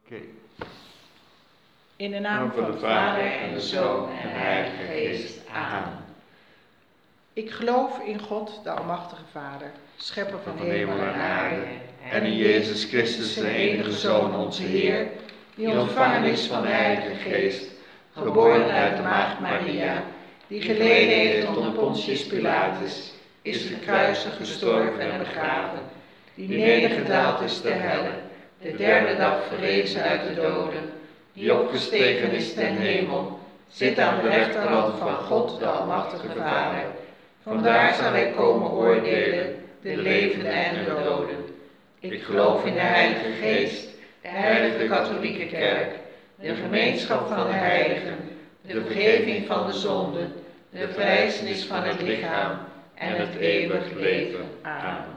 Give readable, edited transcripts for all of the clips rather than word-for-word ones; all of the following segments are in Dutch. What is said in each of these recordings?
Oké. In de naam van de Vader en de Zoon en de Heilige Geest. Amen. Ik geloof in God, de Almachtige Vader, schepper van hemel en aarde, en in Jezus Christus, zijn enige Zoon, onze Heer, die ontvangen is van de Heilige Geest, geboren uit de Maagd Maria, die geleden heeft onder Pontius Pilatus, is gekruisigd, gestorven en begraven, die nedergedaald is ter helle, de derde dag verrezen uit de doden, die opgestegen is ten hemel, zit aan de rechterhand van God, de Almachtige Vader. Vandaar zal hij komen oordelen, de levenden en de doden. Ik geloof in de Heilige Geest, de Heilige Katholieke Kerk, de gemeenschap van de heiligen, de vergeving van de zonden, de verrijzenis van het lichaam en het eeuwig leven. Amen.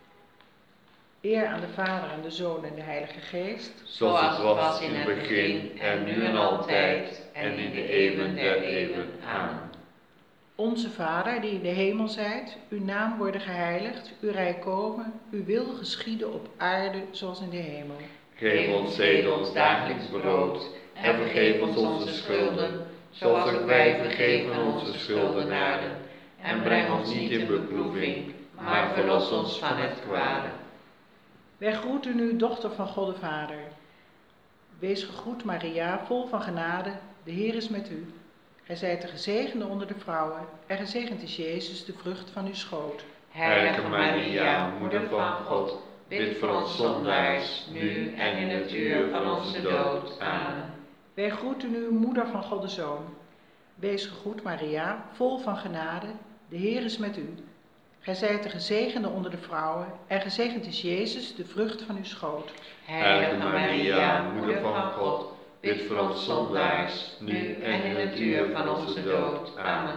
Eer aan de Vader en de Zoon en de Heilige Geest, Zoals het was in het begin en nu en altijd en in de eeuwen der eeuwen. Amen. Onze Vader, die in de hemel zijt, uw naam worden geheiligd, uw rijk komen, uw wil geschieden op aarde zoals in de hemel. Geef ons heden ons dagelijks brood en vergeef ons onze schulden, zoals ook wij vergeven onze schuldenaren. En breng ons niet in beproeving, maar verlos ons van het kwade. Wij groeten u, dochter van God de Vader. Wees gegroet, Maria, vol van genade, de Heer is met u. Gij zijt de gezegende onder de vrouwen, en gezegend is Jezus, de vrucht van uw schoot. Heilige Maria, moeder van God, bid voor ons zondaars, nu en in het uur van onze dood. Amen. Wij groeten u, moeder van God de Zoon. Wees gegroet, Maria, vol van genade, de Heer is met u. Gij zijt de gezegende onder de vrouwen, en gezegend is Jezus, de vrucht van uw schoot. Heilige Maria, moeder van God, bid voor ons zondaars, nu en in het uur van onze dood. Amen.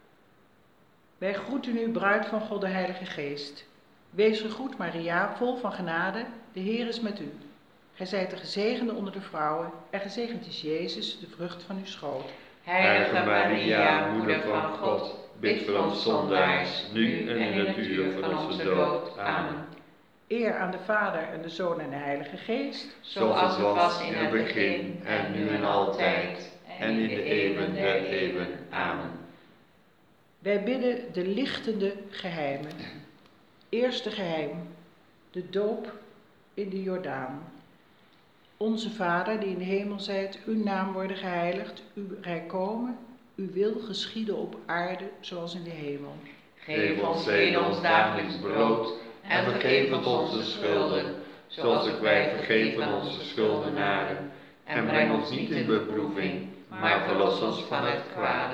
Wij groeten u, bruid van God, de Heilige Geest. Wees gegroet, Maria, vol van genade, de Heer is met u. Gij zijt de gezegende onder de vrouwen, en gezegend is Jezus, de vrucht van uw schoot. Heilige Maria, moeder van God, bid voor ons zondaars, nu en in het uur van onze dood. Amen. Eer aan de Vader en de Zoon en de Heilige Geest, Zoals het was in het begin en nu en altijd en in de eeuwen der eeuwen. Amen. Wij bidden de lichtende geheimen. Eerste geheim, de doop in de Jordaan. Onze Vader, die in de hemel zijt, uw naam worden geheiligd, uw rijk komen, uw wil geschieden op aarde zoals in de hemel. Geef ons heden ons dagelijks brood en vergeef ons onze schulden, zoals ook wij vergeven onze schuldenaren. En breng ons niet in beproeving, maar verlos ons van het kwade.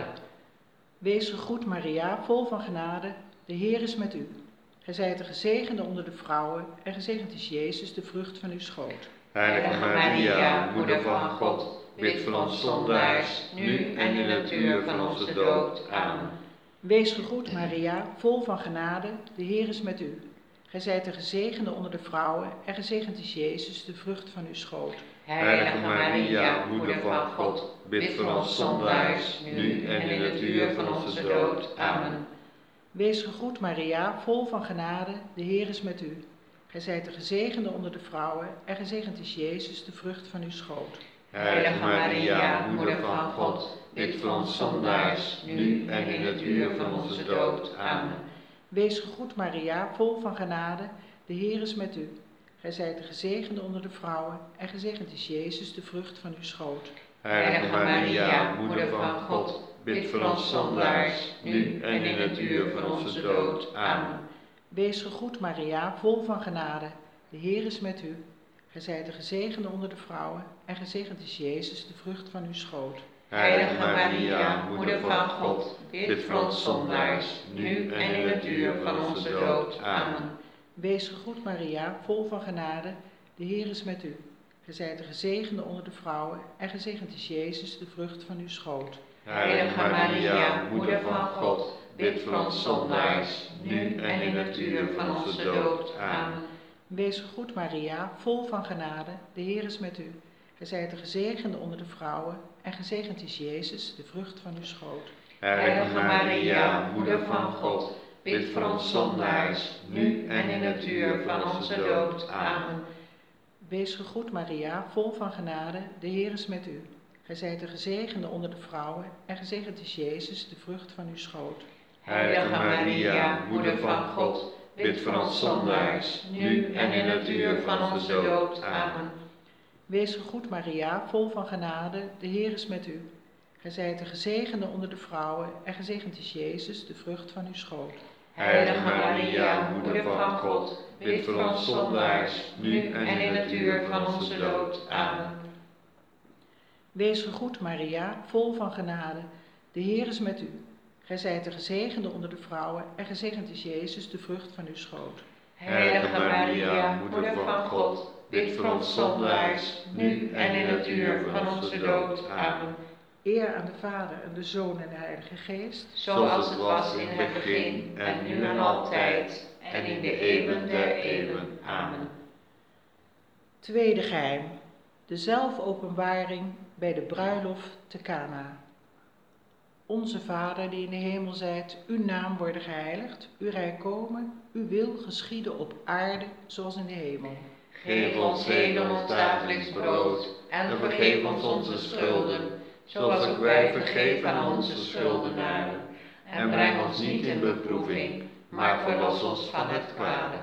Wees gegroet, Maria, vol van genade, de Heer is met u. Gij zijt de gezegende onder de vrouwen, en gezegend is Jezus, de vrucht van uw schoot. Heilige Maria, moeder van God, bid voor ons zondaars, nu en in het uur van onze dood. Amen. Wees gegroet, Maria, vol van genade, de Heer is met u. Gij zijt de gezegende onder de vrouwen, en gezegend is Jezus, de vrucht van uw schoot. Heilige Maria, moeder van God, bid voor ons zondaars, nu en in het uur van onze dood. Amen. Wees gegroet, Maria, vol van genade, de Heer is met u. Gij zijt de gezegende onder de vrouwen, en gezegend is Jezus, de vrucht van uw schoot. Heilige Maria, moeder van God, bid voor ons zondaars, nu en in het uur van onze dood. Amen. Wees gegroet, Maria, vol van genade, de Heer is met u. Gij zijt de gezegende onder de vrouwen, en gezegend is Jezus, de vrucht van uw schoot. Heilige Maria, moeder van God, bid voor ons zondaars, nu en in het uur van onze dood. Amen. Wees gegroet, Maria, vol van genade, de Heer is met u. Gij zijt de gezegende onder de vrouwen, en gezegend is Jezus, de vrucht van uw schoot. Heilige Maria, moeder van God, bid voor ons zondaars, nu en in het uur van onze dood. Amen. Wees gegroet, Maria, vol van genade, de Heer is met u. Gij zijt de gezegende onder de vrouwen, en gezegend is Jezus, de vrucht van uw schoot. Heilige Maria, moeder van God, bid voor ons zondaars, nu en in het uur van onze dood. Amen. Wees gegroet, Maria, vol van genade, de Heer is met u. Gij zijt de gezegende onder de vrouwen, en gezegend is Jezus, de vrucht van uw schoot. Heilige Maria, moeder van God, bid voor ons zondaars, nu en in het uur van onze dood. Amen. Wees gegroet Maria, vol van genade, de Heer is met u. Gij zijt de gezegende onder de vrouwen en gezegend is Jezus, de vrucht van uw schoot. Heilige Maria, Moeder van God, bid voor ons zondaars, nu en in het uur van onze dood. Amen. Wees gegroet Maria, vol van genade, de Heer is met u. Gij zijt de gezegende onder de vrouwen en gezegend is Jezus, de vrucht van uw schoot. Heilige Maria, Moeder van God, bid voor ons zondaars, nu en in het uur van onze dood. Amen. Wees gegroet Maria, vol van genade, de Heer is met u. Gij zijt de gezegende onder de vrouwen en gezegend is Jezus, de vrucht van uw schoot. Heilige Maria, Moeder van God, bid voor ons zondaars, nu en in het uur van onze dood. Amen. Eer aan de Vader en de Zoon en de Heilige Geest, zoals het was in het begin en nu en altijd en in de eeuwen der eeuwen. Amen. Tweede geheim, de zelfopenbaring bij de bruiloft te Kana. Onze Vader die in de hemel zijt, uw naam worden geheiligd, uw rijk komen, uw wil geschieden op aarde zoals in de hemel. Geef ons heden ons dagelijks brood en vergeef ons onze schulden, zoals ook wij vergeven aan onze schuldenaren. En breng ons niet in beproeving, maar verlos ons van het kwade.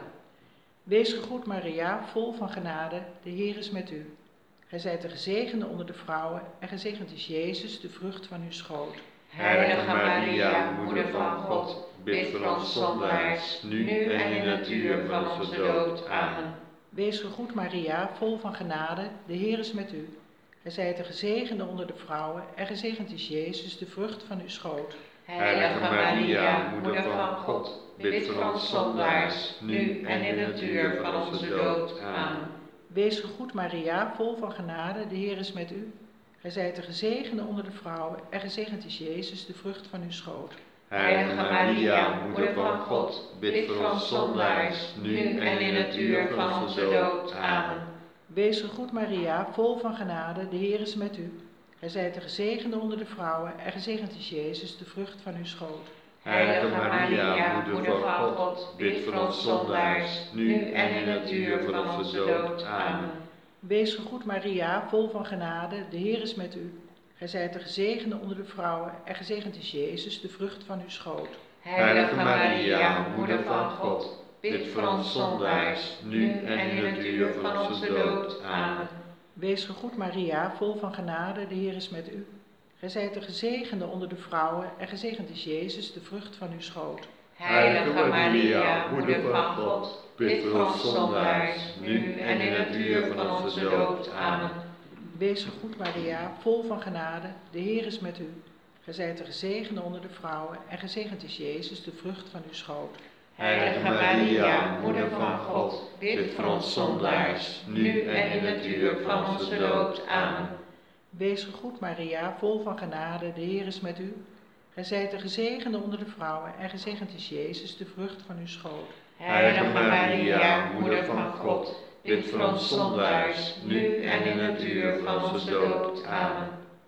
Wees gegroet Maria, vol van genade, de Heer is met u. Gij zijt de gezegende onder de vrouwen en gezegend is Jezus, de vrucht van uw schoot. Heilige Maria, Moeder van God, bid voor ons zondaars, nu en in het uur van onze dood. Amen. Wees gegroet Maria, vol van genade, de Heer is met u. Gij zijt de gezegende onder de vrouwen en gezegend is Jezus, de vrucht van uw schoot. Heilige Maria, Moeder van God, bid voor ons zondaars, nu en in het uur van onze dood. Amen. Wees gegroet Maria, vol van genade, de Heer is met u. Gij zijt de gezegende onder de vrouwen en gezegend is Jezus, de vrucht van uw schoot. Heilige Maria, Moeder van God, bid voor ons zondaars, nu en in het uur van onze dood. Amen. Wees gegroet Maria, vol van genade, de Heer is met u. Gij zijt de gezegende onder de vrouwen en gezegend is Jezus, de vrucht van uw schoot. Heilige Maria, Moeder van God, bid voor ons zondaars, nu en in het uur van onze dood. Amen. Wees gegroet Maria, vol van genade, de Heer is met u. Gij zijt de gezegende onder de vrouwen en gezegend is Jezus, de vrucht van uw schoot. Heilige Maria, Moeder van God, bid voor ons zondaars, nu en in het uur van onze dood. Amen. Wees gegroet Maria, vol van genade, de Heer is met u. Gij zijt de gezegende onder de vrouwen en gezegend is Jezus, de vrucht van uw schoot. Heilige Maria, Moeder van God, bid voor ons zondaars, nu en in het uur van onze dood. Amen. Wees gegroet Maria, vol van genade, de Heer is met u. Gij zijt de gezegende onder de vrouwen en gezegend is Jezus, de vrucht van uw schoot. Heilige Maria, Moeder van God, bid voor ons zondaars, nu en in het uur van onze dood. Amen. Wees gegroet Maria, vol van genade, de Heer is met u. Gij zijt de gezegende onder de vrouwen en gezegend is Jezus, de vrucht van uw schoot. Heilige Maria, Moeder van God, bid voor ons zondaars, nu en in het uur van onze dood. Amen.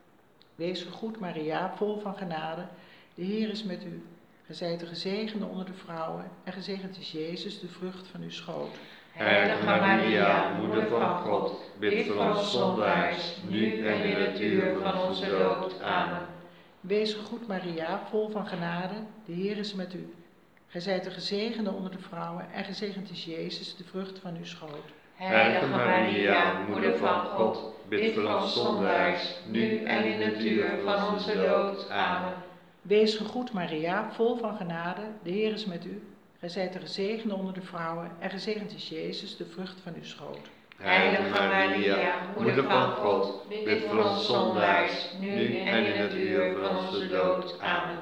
Wees gegroet Maria, vol van genade, de Heer is met u. Gij zijt de gezegende onder de vrouwen en gezegend is Jezus, de vrucht van uw schoot. Heilige Maria, Moeder van God, bid voor ons zondaars, nu en in het uur van onze dood. Amen. Wees gegroet Maria, vol van genade, de Heer is met u. Gij zijt de gezegende onder de vrouwen en gezegend is Jezus, de vrucht van uw schoot. Heilige Maria, Moeder van God, bid voor ons zondaars, nu en in het uur van onze dood. Amen. Wees gegroet Maria, vol van genade, de Heer is met u. Gij zijt de gezegende onder de vrouwen en gezegend is Jezus, de vrucht van uw schoot. Heilige Maria, Moeder van God, bid voor ons zondaars, nu en in het uur van onze dood. Amen.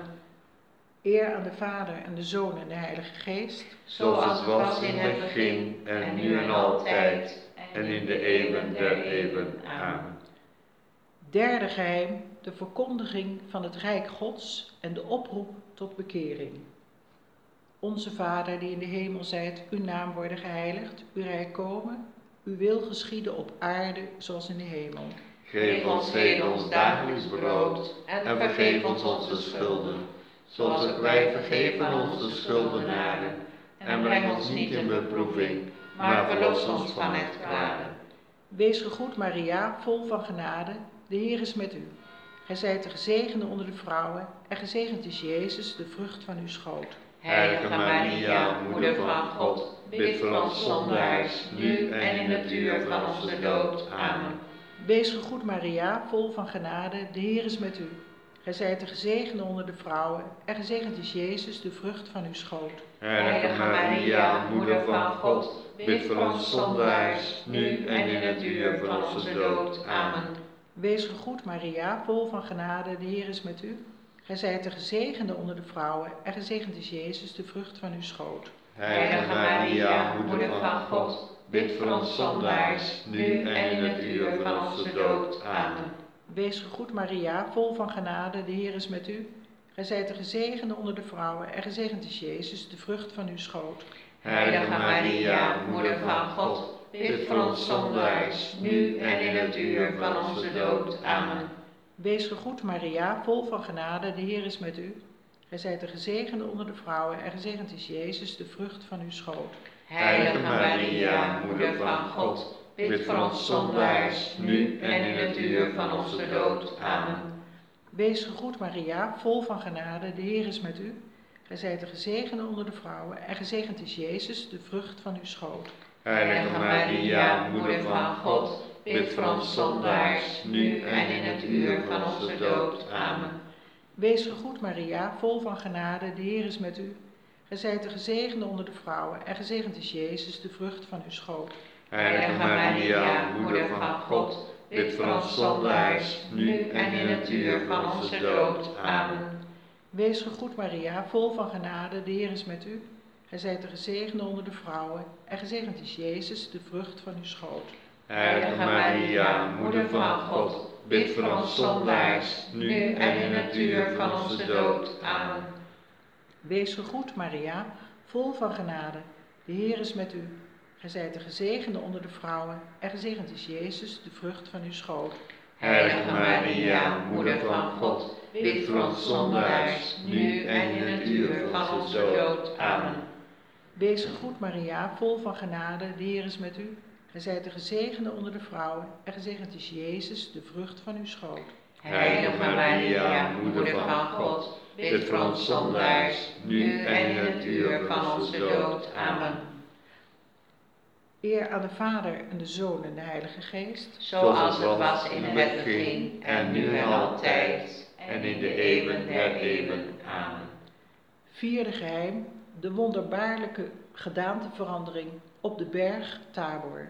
Eer aan de Vader en de Zoon en de Heilige Geest, zoals het was in het begin en nu en altijd en in de eeuwen der eeuwen. Amen. Derde geheim, de verkondiging van het Rijk Gods en de oproep tot bekering. Onze Vader die in de hemel zijt, uw naam worden geheiligd, uw rijk komen, uw wil geschieden op aarde zoals in de hemel. Geef ons heden ons dagelijks brood en vergeef ons onze schulden, zoals ook wij vergeven onze schuldenaren. En breng ons niet in beproeving, maar verlos ons van het kwade. Wees gegroet Maria, vol van genade, de Heer is met u. Gij zijt de gezegende onder de vrouwen, en gezegend is Jezus, de vrucht van uw schoot. Heilige Maria, Moeder van God, bid voor ons zondaars, nu en in het uur van onze dood. Amen. Wees gegroet Maria, vol van genade, de Heer is met u. Gij zijt de gezegende onder de vrouwen, en gezegend is Jezus, de vrucht van uw schoot. Heilige Maria, Moeder van God, bid voor ons zondaars, nu en in het uur van onze dood. Amen. Wees gegroet Maria, vol van genade, de Heer is met u. Gij zijt de gezegende onder de vrouwen, en gezegend is Jezus, de vrucht van uw schoot. Heilige Maria, Moeder van God, bid voor ons zondaars, nu en in het uur van onze dood. Amen. Wees gegroet Maria, vol van genade, de Heer is met u. Gij zijt de gezegende onder de vrouwen, en gezegend is Jezus, de vrucht van uw schoot. Heilige Maria, Moeder van God, bid voor ons zondaars, nu en in het uur van onze dood. Amen. Wees gegroet Maria, vol van genade, de Heer is met u. Gij zijt de gezegende onder de vrouwen, en gezegend is Jezus, de vrucht van uw schoot. Heilige Maria, Moeder van God, bid voor ons zondaars, nu en in het uur van onze dood. Amen. Wees gegroet Maria, vol van genade, de Heer is met u. Gij zijt de gezegende onder de vrouwen, en gezegend is Jezus, de vrucht van uw schoot. Heilige Maria, Moeder van God, bid voor ons zondaars, nu en in het uur van onze dood. Amen. Wees gegroet Maria, vol van genade, de Heer is met u. Gij zijt de gezegende onder de vrouwen, en gezegend is Jezus, de vrucht van uw schoot. Heilige Maria, Moeder van God, bid voor ons zondaars, nu en in het uur van onze dood. Amen. Wees gegroet Maria, vol van genade, de Heer is met u. Gij zijt de gezegende onder de vrouwen, en gezegend is Jezus, de vrucht van uw schoot. Heilige Maria, Moeder van God, bid voor ons zondaars, nu en in het uur van onze dood. Amen. Wees gegroet Maria, vol van genade, de Heer is met u. Gij zijt de gezegende onder de vrouwen, en gezegend is Jezus, de vrucht van uw schoot. Heilige Maria, Moeder van God, bid voor ons zondaars, nu en in het uur van onze dood. Amen. Wees gegroet Maria, vol van genade, de Heer is met u. Gij zijt de gezegende onder de vrouwen, en gezegend is Jezus, de vrucht van uw schoot. Heilige Maria, Moeder van God, bid voor ons zondaars, nu en in het uur van onze dood. Amen. Eer aan de Vader en de Zoon en de Heilige Geest, zoals het was in het begin, en nu en altijd, en in de eeuwen der eeuwen. Amen. Vierde geheim, de wonderbaarlijke gedaanteverandering op de berg Tabor.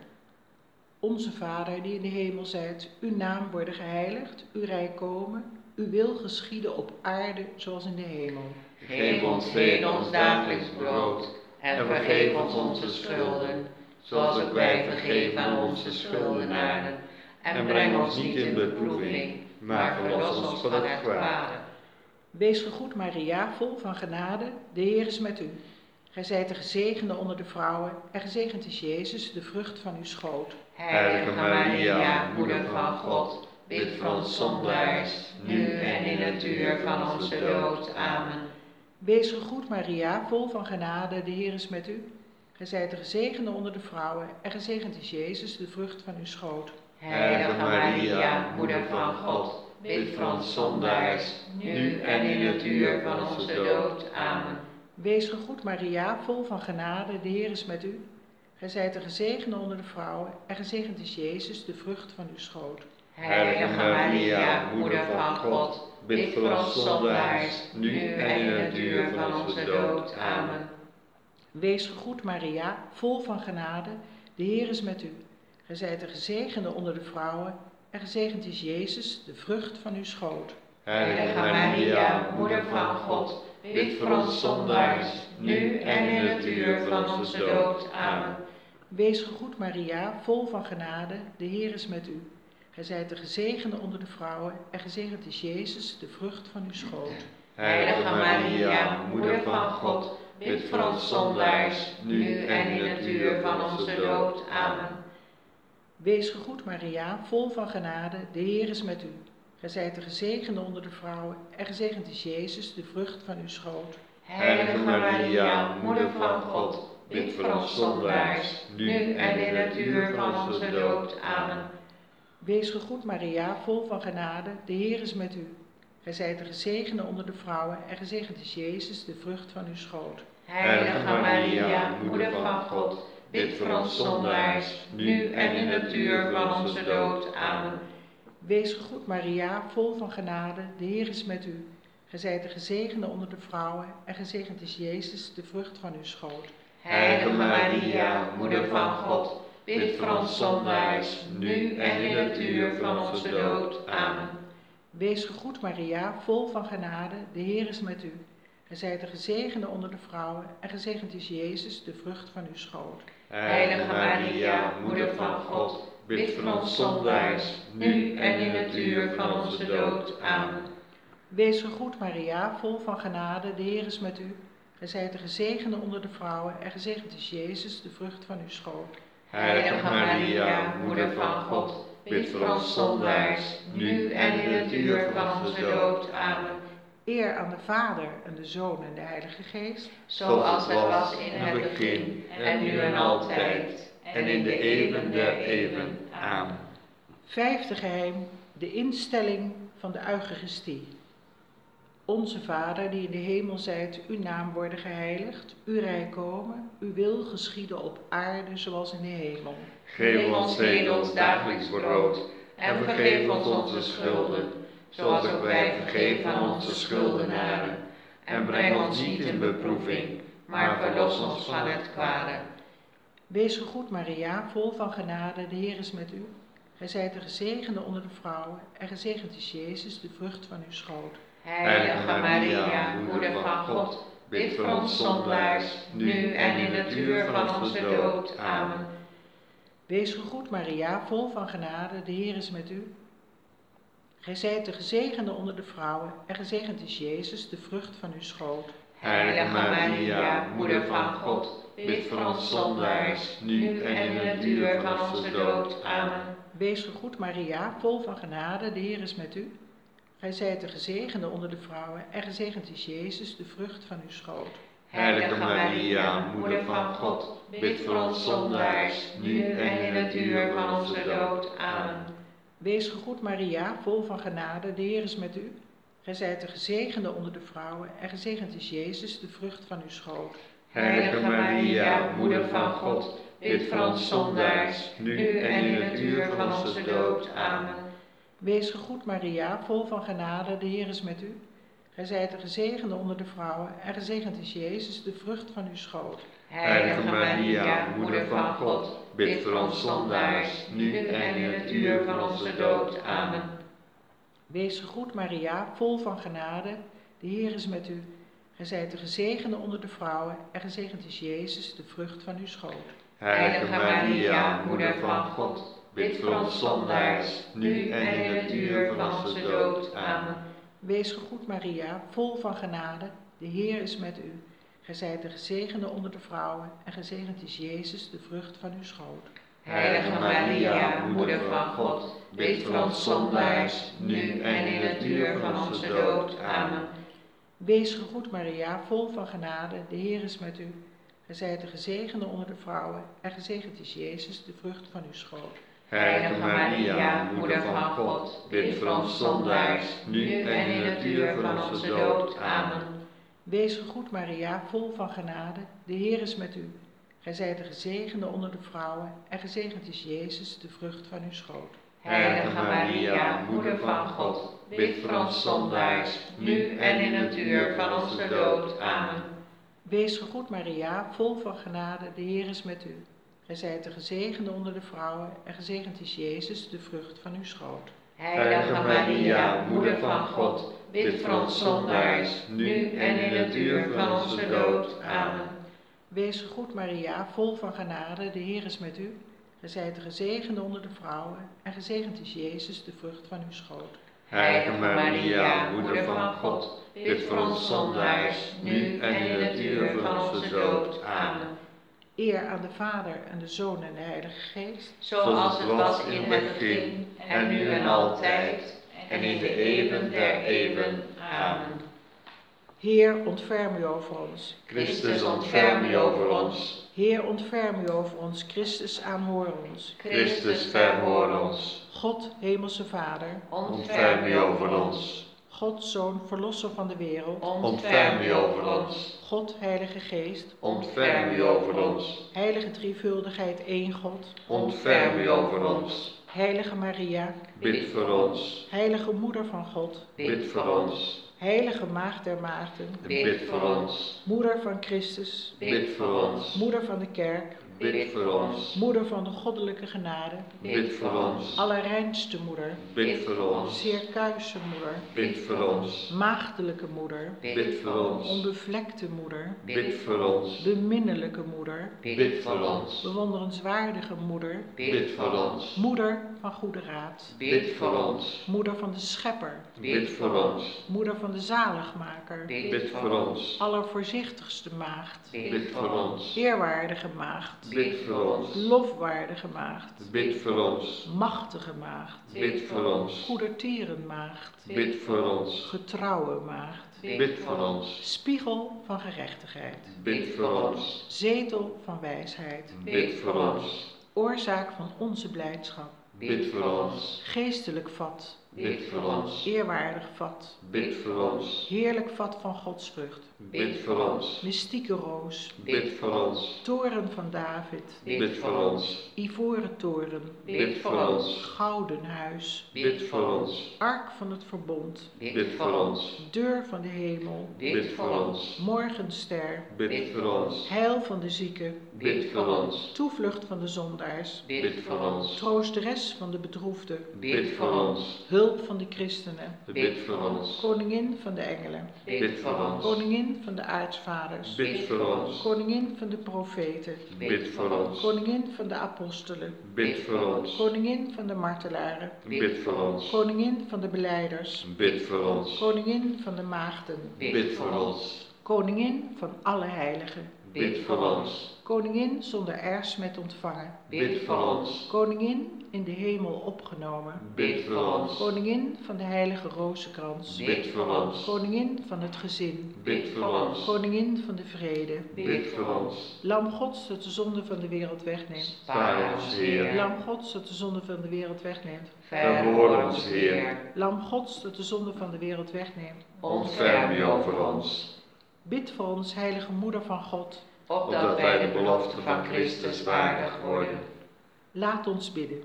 Onze Vader die in de hemel zijt, uw naam worden geheiligd, uw rijk komen, uw wil geschieden op aarde zoals in de hemel. Geef ons heden ons dagelijks brood, en vergeef ons onze schulden, zoals ook wij vergeven aan onze schuldenaren. En breng ons niet in beproeving, maar verlos ons van het kwade. Wees gegroet Maria, vol van genade, de Heer is met u. Gij zijt de gezegende onder de vrouwen, en gezegend is Jezus, de vrucht van uw schoot. Heilige Maria, Moeder van God, bid voor ons zondaars, nu en in het uur van onze dood. Amen. Wees gegroet Maria, vol van genade, de Heer is met u. Gij zijt de gezegende onder de vrouwen, en gezegend is Jezus, de vrucht van uw schoot. Heilige Maria, Moeder van God, bid voor ons zondaars, nu en in het uur van onze dood. Amen. Wees gegroet Maria, vol van genade, de Heer is met u. Gij zijt de gezegende onder de vrouwen, en gezegend is Jezus, de vrucht van uw schoot. Heilige Maria, Moeder van God, bid voor ons zondaars, nu en in het uur van onze dood. Amen. Wees gegroet Maria, vol van genade, de Heer is met u. Gij zijt de gezegende onder de vrouwen, en gezegend is Jezus, de vrucht van uw schoot. Heilige Maria, Moeder van God, bid voor ons zondaars, nu en in het uur van onze dood. Amen. Wees gegroet Maria, vol van genade, de Heer is met u. Gij zijt de gezegende onder de vrouwen, en gezegend is Jezus, de vrucht van uw schoot. Heilige Maria, Moeder van God, bid voor ons zondaars, nu en in het uur van onze dood. Amen. Wees gegroet Maria, vol van genade, de Heer is met u. Gij zijt de gezegende onder de vrouwen, en gezegend is Jezus, de vrucht van uw schoot. Heilige Maria, Moeder van God, bid voor ons zondaars, nu en in het uur van onze dood. Amen. Wees gegroet Maria, vol van genade, de Heer is met u. Gij zijt de gezegende onder de vrouwen en gezegend is Jezus, de vrucht van uw schoot. Heilige Maria, moeder van God, bid voor ons zondaars, nu en in het uur van onze dood. Amen. Wees gegroet Maria, vol van genade, de Heer is met u. Gij zijt de gezegende onder de vrouwen en gezegend is Jezus, de vrucht van uw schoot. Heilige Maria, moeder van God, bid voor ons zondaars, nu en in het uur van onze dood. Amen. Wees gegroet Maria, vol van genade, de Heer is met u. Gij zijt de gezegende onder de vrouwen en gezegend is Jezus, de vrucht van uw schoot. Heilige Maria, moeder van God, bid voor ons zondaars, nu en in het uur van onze dood. Amen. Wees gegroet Maria, vol van genade, de Heer is met u. Gij zijt de gezegende onder de vrouwen en gezegend is Jezus, de vrucht van uw schoot. Heilige Maria, moeder van God, bid voor ons zondaars, nu en in het uur van onze dood. Amen. Eer aan de Vader en de Zoon en de Heilige Geest, zoals het was in het begin, en nu en altijd, en in de eeuwen der eeuwen. Amen. Vijfde geheim, de instelling van de Eucharistie. Onze Vader, die in de hemel zijt, uw naam worden geheiligd, uw rijk komen, uw wil geschieden op aarde zoals in de hemel. Geef ons heden ons dagelijks brood, en vergeef ons onze schulden, zoals ook wij vergeven aan onze schuldenaren. En breng ons niet in beproeving, maar verlos ons van het kwade. Wees gegroet Maria, vol van genade, de Heer is met u. Gij zijt de gezegende onder de vrouwen, en gezegend is Jezus, de vrucht van uw schoot. Heilige Maria, moeder van God, bid voor ons zondaars, nu en in het uur van onze dood. Amen. Wees gegroet Maria, vol van genade, de Heer is met u. Gij zijt de gezegende onder de vrouwen, en gezegend is Jezus, de vrucht van uw schoot. Heilige Maria, moeder van God, bid voor ons zondaars, nu en in het uur van onze dood. Amen. Wees gegroet Maria, vol van genade, de Heer is met u. Gij zijt de gezegende onder de vrouwen, en gezegend is Jezus, de vrucht van uw schoot. Heilige Maria, moeder van God, bid voor ons zondaars, nu en in het uur van onze dood. Amen. Wees gegroet Maria, vol van genade, de Heer is met u. Gij zijt de gezegende onder de vrouwen, en gezegend is Jezus, de vrucht van uw schoot. Heilige Maria, moeder van God, bid voor ons zondaars, nu en in het uur van onze dood. Amen. Wees gegroet Maria, vol van genade, de Heer is met u. Gij zijt de gezegende onder de vrouwen, en gezegend is Jezus, de vrucht van uw schoot. Heilige Maria, moeder van God, bid voor ons zondaars, nu en in het uur van onze dood. Amen. Wees gegroet Maria, vol van genade, de Heer is met u. Gij zijt de gezegende onder de vrouwen, en gezegend is Jezus, de vrucht van uw schoot. Heilige Maria, moeder van God, bid voor ons zondaars, nu en in het uur van onze dood. Amen. Wees gegroet Maria, vol van genade, de Heer is met u. Gij zijt de gezegende onder de vrouwen, en gezegend is Jezus, de vrucht van uw schoot. Heilige Maria, moeder van God, bid voor ons zondaars, nu en in het uur van onze dood. Amen. Wees gegroet Maria, vol van genade, de Heer is met u. Gij zijt de gezegende onder de vrouwen, en gezegend is Jezus, de vrucht van uw schoot. Heilige Maria, moeder van God, bid voor ons zondaars, nu en in het uur van onze dood. Amen. Wees gegroet Maria, vol van genade, de Heer is met u. Gij zijt de gezegende onder de vrouwen, en gezegend is Jezus, de vrucht van uw schoot. Heilige Maria, moeder van God, bid voor ons zondaars, nu en in het uur van onze dood. Amen. Wees gegroet Maria, vol van genade, de Heer is met u. Gij zijt de gezegende onder de vrouwen, en gezegend is Jezus, de vrucht van uw schoot. Heilige Maria, moeder van God, bid voor ons zondaars, nu en in het uur van onze dood. Amen. Wees gegroet Maria, vol van genade, de Heer is met u. Gij zijt de gezegende onder de vrouwen, en gezegend is Jezus, de vrucht van uw schoot. Heilige Maria, moeder van God, bid voor ons zondaars, nu en in het uur van onze dood. Amen. Eer aan de Vader en de Zoon en de Heilige Geest, zoals het was in het begin, en nu en altijd, en in de eeuwen der eeuwen. Amen. Heer, ontferm u over ons. Christus, ontferm u over ons. Heer, ontferm u over ons. Christus, aanhoor ons. Christus, verhoor ons. God, hemelse Vader, Ontferm u over ons. God, Zoon, verlosser van de wereld, Ontferm u over ons. God, Heilige Geest, Ontferm u over ons. Heilige drievuldigheid, één God, Ontferm u over ons. Heilige Maria, Bid voor ons. Heilige Moeder van God, Bid voor ons. Heilige Maagd der Maagden, Bid voor ons. Moeder van Christus, Bid voor ons. Moeder van de Kerk, Bid voor ons. Moeder van de goddelijke genade, Bid voor ons. allerreinste Moeder, Bid voor ons. zeer kuise Moeder, Bid voor ons. maagdelijke Moeder, Bid voor ons. onbevlekte Moeder, Bid voor ons. beminnelijke Moeder, Bid voor ons. bewonderenswaardige Moeder, Bid voor ons. Moeder van goede raad, Bid voor ons. Moeder van de Schepper, Bid voor ons. Moeder van de Zaligmaker, Bid voor ons. allervoorzichtigste Maagd, Bid voor ons. eerwaardige Maagd, Bid voor ons. lofwaardige Maagd, Bid voor ons. machtige Maagd, Bid voor ons. goedertieren Maagd, Bid voor ons. getrouwe Maagd, Bid voor ons. spiegel van gerechtigheid, Bid voor ons. zetel van wijsheid, Bid voor ons. oorzaak van onze blijdschap, Bid voor ons. geestelijk vat, Bid voor ons. eerwaardig vat, Bid voor ons. heerlijk vat van godsvrucht, Bid voor ons. mystieke roos, Bid voor ons. toren van David, Bid voor ons. ivoren toren, Bid voor ons. gouden huis, Bid voor ons. ark van het verbond, Bid voor ons. deur van de hemel, Bid voor ons. morgenster, Bid voor ons. heil van de zieken, Bid voor ons. toevlucht van de zondaars, Bid voor ons. troosteres van de bedroefden, Bid voor ons. hulp van de christenen, Bid voor ons. koningin van de engelen, Bid voor ons. koningin van de aartsvaders, Bid voor ons. koningin van de profeten, Bid voor ons. koningin van de apostelen, Bid voor ons. koningin van de martelaren, Bid voor ons. koningin van de belijders, Bid voor ons. koningin van de maagden, Bid voor ons. koningin van alle heiligen, Bid voor ons. koningin zonder ersmet ontvangen, Bid voor ons. koningin in de hemel opgenomen, Bid voor ons. koningin van de heilige rozenkrans, Bid voor ons. koningin van het gezin, Bid voor ons. koningin van de vrede, Bid voor ons. lam Gods dat de zonde van de wereld wegneemt, Spaar ons, Heer. lam Gods dat de zonde van de wereld wegneemt, Verhoor ons, Heer. lam Gods dat de zonde van de wereld wegneemt. Ontferm u over ons. Bid voor ons, heilige Moeder van God. Opdat wij de belofte van Christus waardig worden. Laat ons bidden.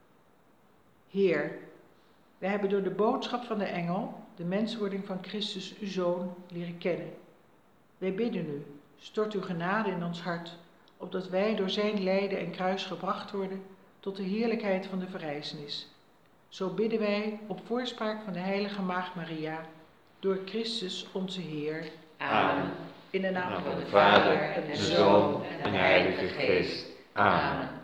Heer, wij hebben door de boodschap van de engel de menswording van Christus, uw Zoon, leren kennen. Wij bidden u, stort uw genade in ons hart, opdat wij door zijn lijden en kruis gebracht worden tot de heerlijkheid van de verrijzenis. Zo bidden wij op voorspraak van de heilige Maagd Maria, door Christus onze Heer. Amen. In de naam Naam van van de de Vader Vader, en de de Zoon Zoon en en de de Heilige Geest. Amen.